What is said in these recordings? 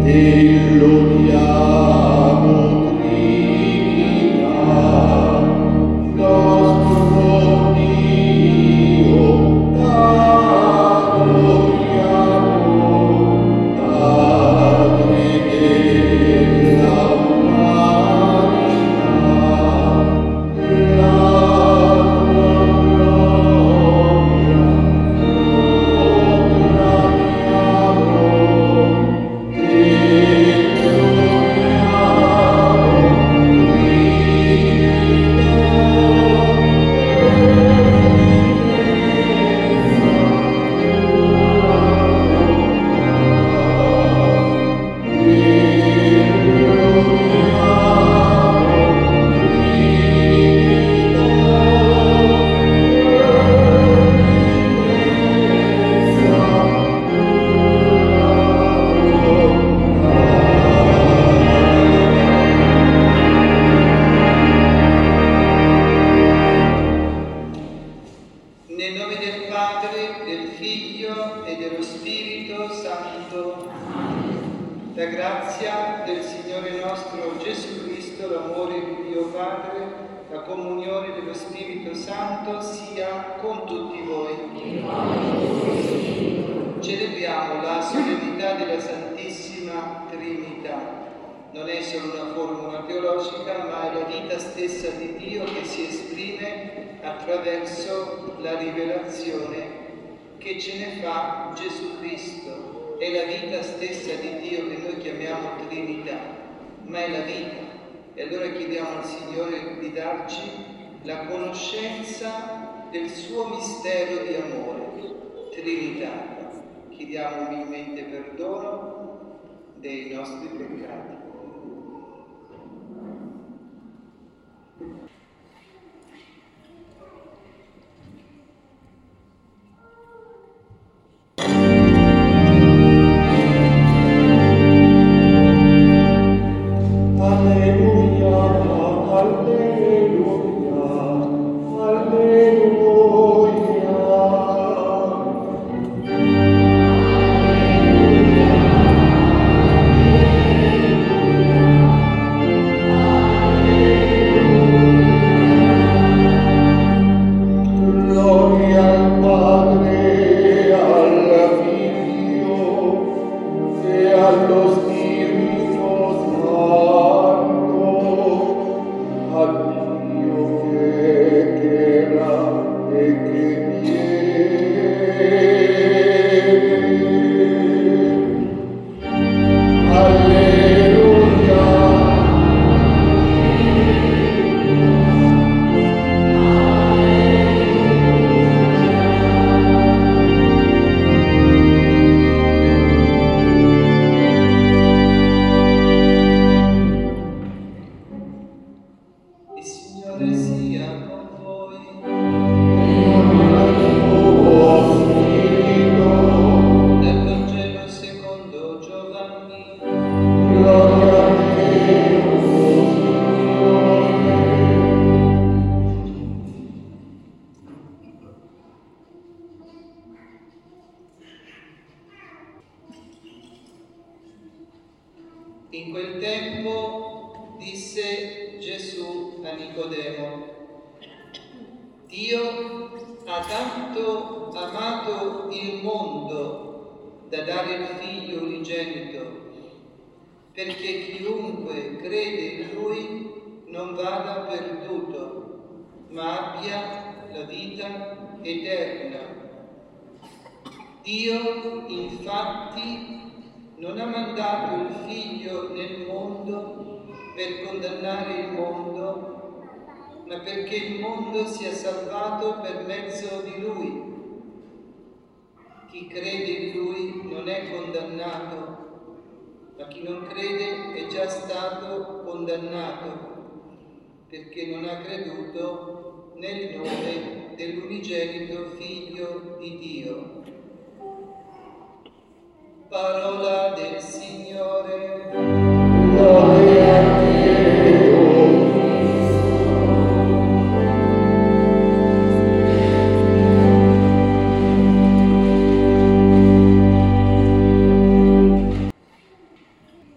La conoscenza del suo mistero di amore, Trinità. Chiediamo umilmente perdono dei nostri peccati. In quel tempo disse Gesù a Nicodemo: Dio ha tanto amato il mondo da dare il Figlio unigenito, perché chiunque crede in Lui non vada perduto, ma abbia la vita eterna. Dio, infatti, non ha mandato il Figlio nel mondo per condannare il mondo, ma perché il mondo sia salvato per mezzo di Lui. Chi crede in Lui non è condannato, ma chi non crede è già stato condannato, perché non ha creduto nel nome dell'unigenito Figlio di Dio. Parola del Signore. Gloria a te, o Cristo.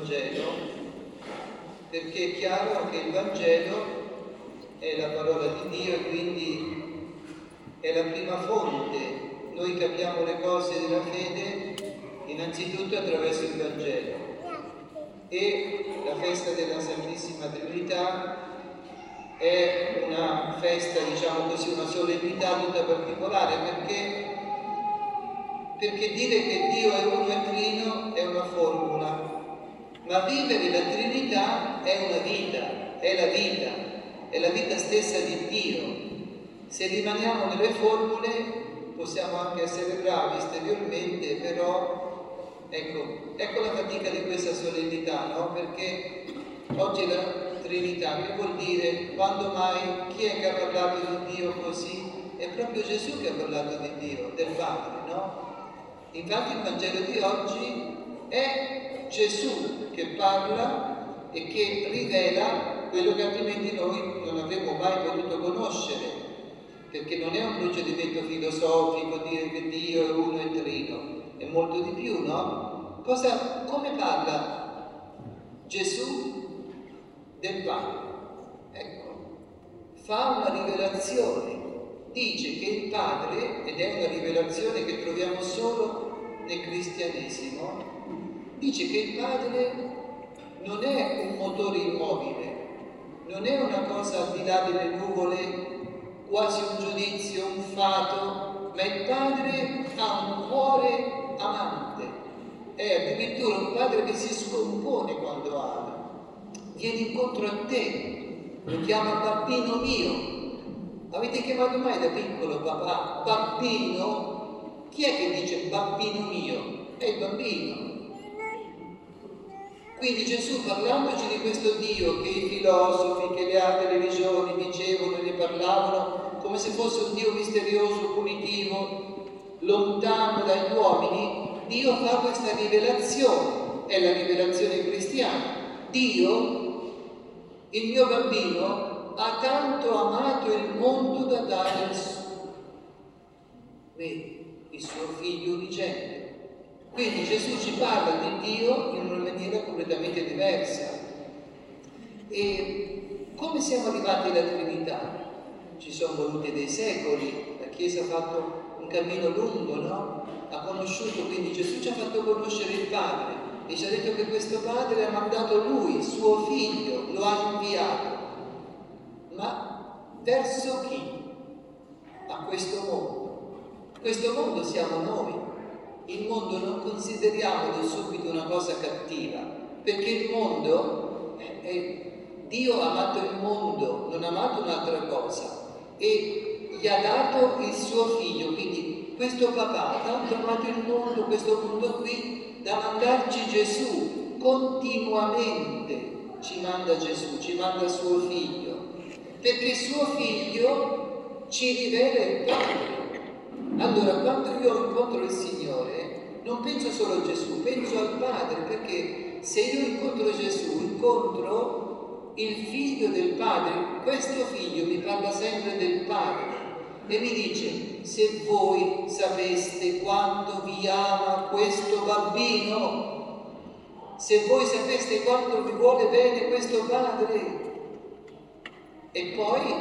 Vangelo, perché è chiaro che il Vangelo è la parola di Dio e quindi è la prima fonte. Noi capiamo le cose della fede innanzitutto attraverso il Vangelo, e la festa della Santissima Trinità è una festa, diciamo così, una solennità tutta particolare, perché dire che Dio è uno e trino è una formula, ma vivere la Trinità è una vita, è la vita stessa di Dio. Se rimaniamo nelle formule possiamo anche essere bravi esteriormente, però ecco la fatica di questa solennità, no? Perché oggi la Trinità, che vuol dire? Quando mai? Chi è che ha parlato di Dio così? È proprio Gesù che ha parlato di Dio, del Padre, no? Infatti il Vangelo di oggi è Gesù che parla e che rivela quello che altrimenti noi non avremmo mai potuto conoscere, perché non è un procedimento filosofico dire che Dio è uno e trino, è molto di più, no? Come parla Gesù del Padre? Ecco, fa una rivelazione, dice che il Padre, ed è una rivelazione che troviamo solo nel cristianesimo, dice che il Padre non è un motore immobile, non è una cosa al di là delle nuvole, quasi un giudizio, un fato, ma il Padre ha un cuore amante, è addirittura un Padre che si scompone quando ama, viene incontro a te, lo chiama bambino mio. Avete chiamato mai da piccolo papà bambino? Chi è che dice bambino mio? È il bambino. Quindi Gesù, parlandoci di questo Dio che i filosofi, che le altre religioni dicevano e ne parlavano come se fosse un Dio misterioso, punitivo, lontano dagli uomini, Dio fa questa rivelazione, è la rivelazione cristiana. Dio, il mio bambino, ha tanto amato il mondo da dare il suo figlio unigenito. Quindi Gesù ci parla di Dio in una maniera completamente diversa. E come siamo arrivati alla Trinità? Ci sono voluti dei secoli, la Chiesa ha fatto un cammino lungo, no? Ha conosciuto, quindi Gesù ci ha fatto conoscere il Padre e ci ha detto che questo Padre ha mandato Lui, suo Figlio, lo ha inviato. Ma verso chi? A questo mondo. Questo mondo siamo noi. Il mondo non consideriamolo subito una cosa cattiva, perché il mondo, Dio ha amato il mondo, non ha amato un'altra cosa, e gli ha dato il suo figlio. Quindi questo papà ha tanto amato il mondo, questo mondo qui, da mandarci Gesù continuamente. Ci manda Gesù, ci manda il suo figlio, perché il suo figlio ci rivela il Padre. Allora, quando io incontro il Signore, non penso solo a Gesù, penso al Padre, perché se io incontro Gesù, incontro il Figlio del Padre. Questo Figlio mi parla sempre del Padre e mi dice: se voi sapeste quanto vi ama questo bambino, se voi sapeste quanto vi vuole bene questo Padre. E poi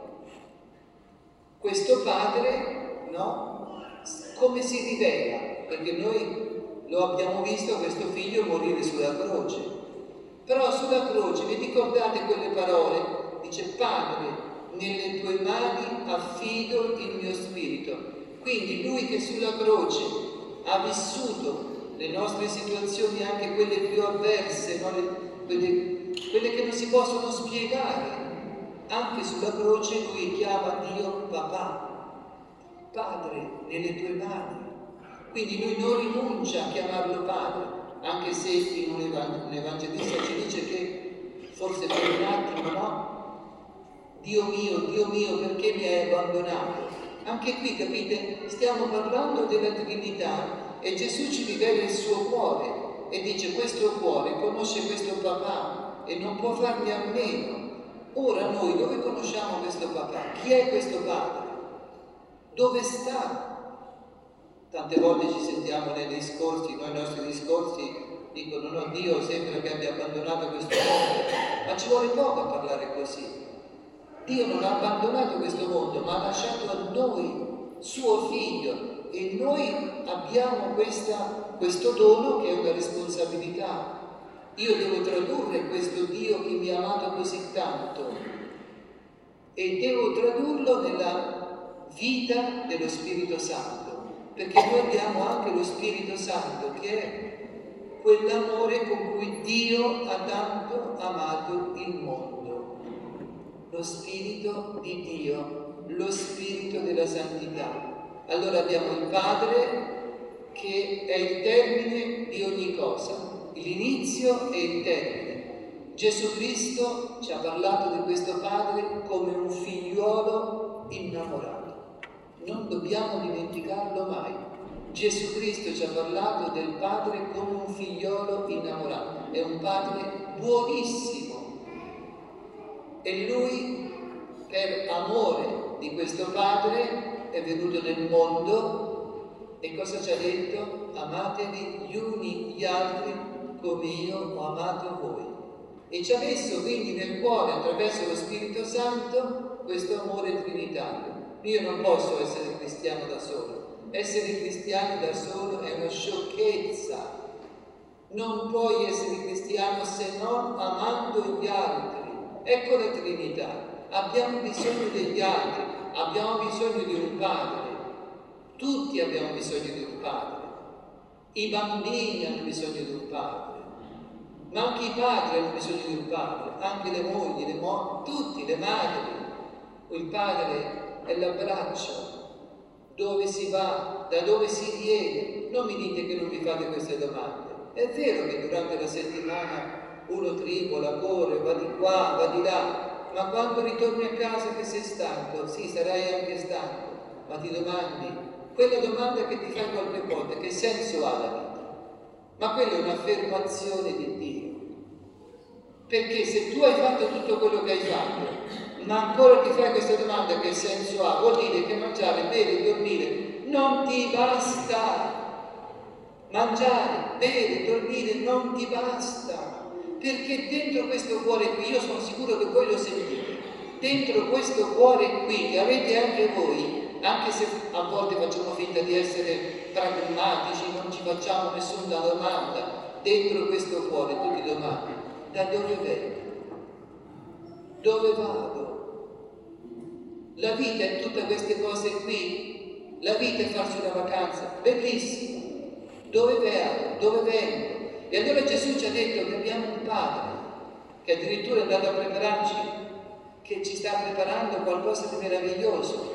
questo Padre, no? Come si rivela? Perché noi lo abbiamo visto questo figlio morire sulla croce. Però sulla croce, vi ricordate quelle parole? Dice: Padre, nelle tue mani affido il mio spirito. Quindi lui che sulla croce ha vissuto le nostre situazioni, anche quelle più avverse, no? quelle che non si possono spiegare, anche sulla croce lui chiama Dio papà. Padre, nelle tue mani. Quindi lui non rinuncia a chiamarlo Padre, anche se in un evangelista ci dice che forse per un attimo, no? Dio mio, perché mi hai abbandonato? Anche qui, capite, stiamo parlando della Trinità e Gesù ci rivela il suo cuore e dice: questo cuore conosce questo papà e non può farne a meno. Ora noi dove conosciamo questo papà? Chi è questo Padre? Dove sta? Tante volte ci sentiamo nei discorsi, noi i nostri discorsi dicono no, Dio sembra che abbia abbandonato questo mondo, ma ci vuole poco a parlare così. Dio non ha abbandonato questo mondo, ma ha lasciato a noi suo figlio, e noi abbiamo questo dono che è una responsabilità. Io devo tradurre questo Dio che mi ha amato così tanto e devo tradurlo nella vita dello Spirito Santo, perché noi abbiamo anche lo Spirito Santo, che è quell'amore con cui Dio ha tanto amato il mondo. Lo Spirito di Dio, lo Spirito della santità. Allora abbiamo il Padre che è il termine di ogni cosa, l'inizio e il termine. Gesù Cristo ci ha parlato di questo Padre come un figliuolo innamorato. Non dobbiamo dimenticarlo mai. Gesù Cristo ci ha parlato del Padre come un figliolo innamorato. È un Padre buonissimo. E Lui, per amore di questo Padre, è venuto nel mondo e cosa ci ha detto? Amatevi gli uni gli altri come io ho amato voi. E ci ha messo quindi nel cuore, attraverso lo Spirito Santo, questo amore trinitario. Io non posso essere cristiano da solo. Essere cristiani da solo è una sciocchezza. Non puoi essere cristiano se non amando gli altri. Ecco la Trinità. Abbiamo bisogno degli altri, abbiamo bisogno di un padre. Tutti abbiamo bisogno di un padre. I bambini hanno bisogno di un padre. Ma anche i padri hanno bisogno di un padre, anche le mogli, tutti, le madri. Il padre è l'abbraccio. Dove si va? Da dove si viene? Non mi dite che non vi fate queste domande. È vero che durante la settimana uno tribola, corre, va di qua, va di là, ma quando ritorni a casa che sei stanco, sì, sarai anche stanco, ma ti domandi, quella domanda che ti fai qualche volta, che senso ha la vita? Ma quella è un'affermazione di Dio. Perché se tu hai fatto tutto quello che hai fatto, ma ancora ti fai questa domanda che senso ha, vuol dire che mangiare, bere, dormire non ti basta. Mangiare, bere, dormire non ti basta. Perché dentro questo cuore qui, io sono sicuro che voi lo sentite, dentro questo cuore qui che avete anche voi, anche se a volte facciamo finta di essere pragmatici, non ci facciamo nessuna domanda, dentro questo cuore tu ti domandi, da dove vengo? Dove vado? La vita è tutte queste cose qui. La vita è farsi una vacanza, bellissima. Dove vado? Dove vengo? E allora Gesù ci ha detto che abbiamo un Padre, che addirittura è andato a prepararci, che ci sta preparando qualcosa di meraviglioso,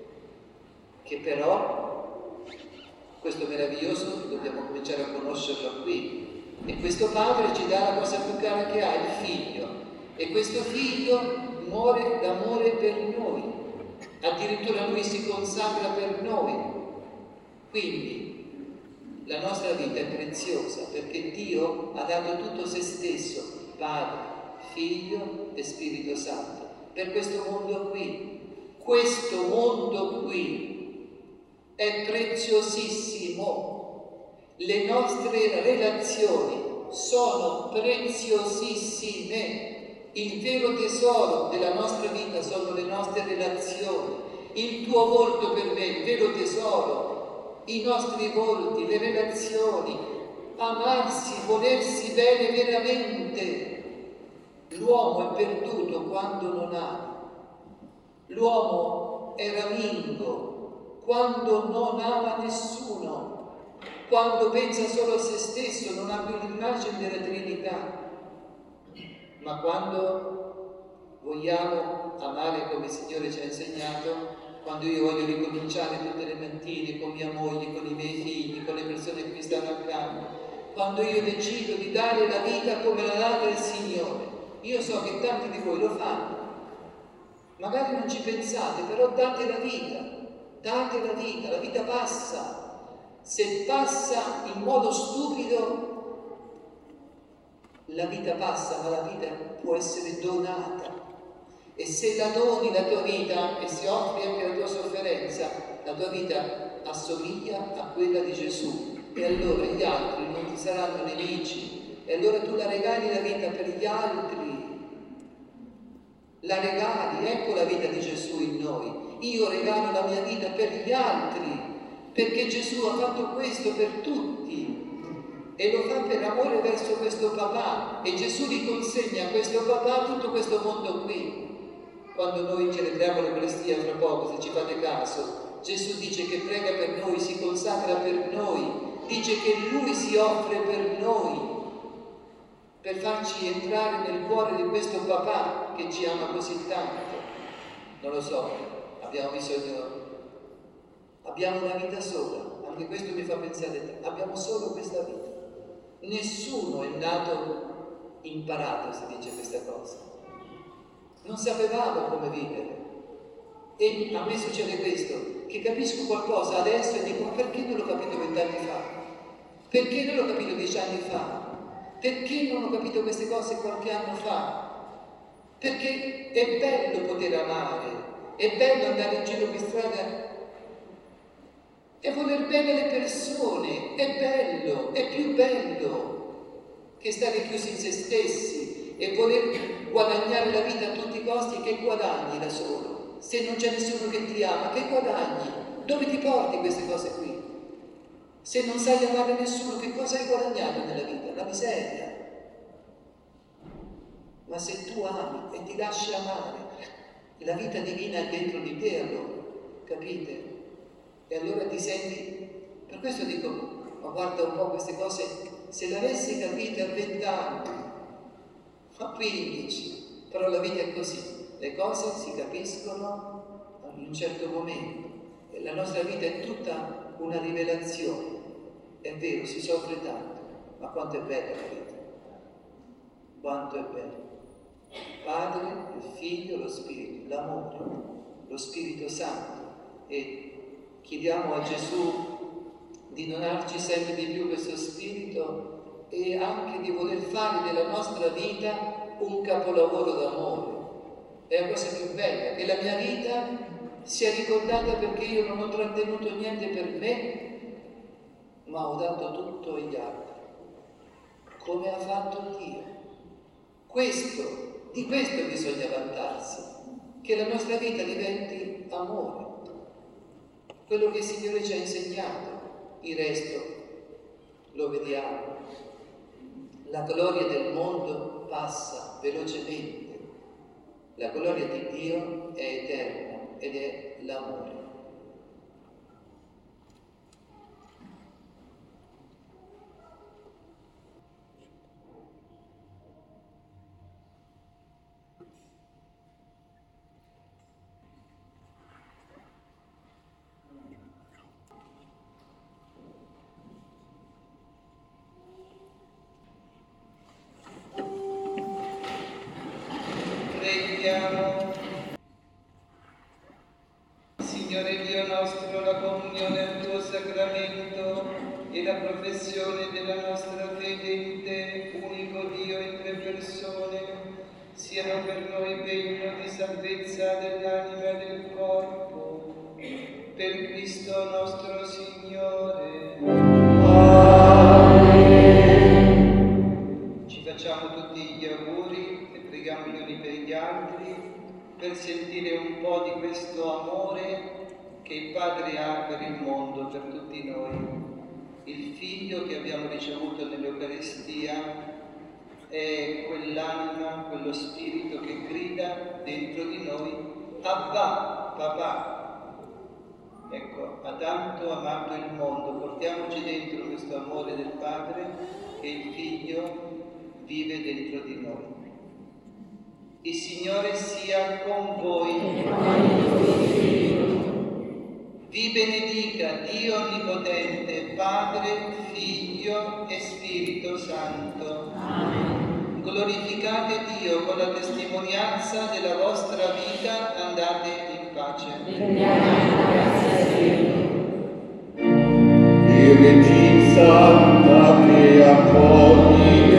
che però questo meraviglioso dobbiamo cominciare a conoscerlo qui. E questo Padre ci dà la cosa più cara che ha, il Figlio. E questo Figlio muore d'amore per noi. Addirittura Lui si consacra per noi. Quindi la nostra vita è preziosa perché Dio ha dato tutto se stesso, Padre, Figlio e Spirito Santo, per questo mondo qui. Questo mondo qui è preziosissimo. Le nostre relazioni sono preziosissime. Il vero tesoro della nostra vita sono le nostre relazioni. Il tuo volto per me, il vero tesoro, i nostri volti, le relazioni, amarsi, volersi bene veramente. L'uomo è perduto quando non ama. L'uomo è ramingo quando non ama nessuno, quando pensa solo a se stesso, non ha più l'immagine della Trinità. Ma quando vogliamo amare come il Signore ci ha insegnato, quando io voglio ricominciare tutte le mattine con mia moglie, con i miei figli, con le persone che mi stanno accanto, quando io decido di dare la vita come la dà il Signore, io so che tanti di voi lo fanno, magari non ci pensate, però date la vita, la vita passa. Se passa in modo stupido, la vita passa, ma la vita può essere donata. E se la doni la tua vita e si offri anche la tua sofferenza, la tua vita assomiglia a quella di Gesù, e allora gli altri non ti saranno nemici, e allora tu la regali la vita per gli altri, la regali, ecco la vita di Gesù in noi. Io regalo la mia vita per gli altri, perché Gesù ha fatto questo per tutti e lo fa per amore verso questo papà, e Gesù gli consegna a questo papà tutto questo mondo qui. Quando noi celebriamo l'Eucaristia fra poco, se ci fate caso, Gesù dice che prega per noi, si consacra per noi, dice che Lui si offre per noi, per farci entrare nel cuore di questo papà che ci ama così tanto. Non lo so, abbiamo una vita sola, anche questo mi fa pensare, abbiamo solo questa vita. Nessuno è nato imparato, si dice questa cosa. Non sapevamo come vivere. E a me succede questo, che capisco qualcosa adesso e dico, perché non l'ho capito 20 anni fa? Perché non l'ho capito 10 anni fa? Perché non ho capito queste cose qualche anno fa? Perché è bello poter amare, è bello andare in giro per strada e voler bene le persone, è bello, è più bello che stare chiusi in se stessi e voler guadagnare la vita a tutti i costi. Che guadagni da solo? Se non c'è nessuno che ti ama, che guadagni? Dove ti porti queste cose qui? Se non sai amare nessuno, che cosa hai guadagnato nella vita? La miseria. Ma se tu ami e ti lasci amare, la vita divina è dentro di te allora, capite? E allora ti senti, per questo dico, ma guarda un po' queste cose, se le avessi capite a 20 anni, a 15, però la vita è così, le cose si capiscono in un certo momento, e la nostra vita è tutta una rivelazione. È vero, si soffre tanto, ma quanto è bella la vita, quanto è bella. Padre, il Figlio, lo Spirito, l'amore, lo Spirito Santo, e chiediamo a Gesù di donarci sempre di più questo Spirito e anche di voler fare della nostra vita un capolavoro d'amore. È la cosa più bella, che la mia vita sia ricordata perché io non ho trattenuto niente per me, ma ho dato tutto agli altri, come ha fatto Dio. Di questo bisogna vantarsi, che la nostra vita diventi amore, quello che il Signore ci ha insegnato. Il resto lo vediamo. La gloria del mondo passa velocemente, la gloria di Dio è eterna ed è l'amore. Signore Dio nostro, la comunione al tuo sacramento e la professione della nostra fede in te, unico Dio in tre persone, siano per noi pegno di salvezza dell'anima e del corpo. Per Cristo nostro Signore. Amen. Ci facciamo tutti gli auguri e preghiamo gli uni per gli altri, per sentire un po' di questo amore che il Padre ha per il mondo, per tutti noi. Il Figlio che abbiamo ricevuto nell'Eucaristia è quell'anima, quello spirito che grida dentro di noi: Abba, papà. Ecco, ha tanto amato il mondo, portiamoci dentro questo amore del Padre che il Figlio vive dentro di noi. Il Signore sia con voi. Vi benedica Dio Onnipotente, Padre, Figlio e Spirito Santo. Amen. Glorificate Dio con la testimonianza della vostra vita, andate in pace. Virgine Santa che accogli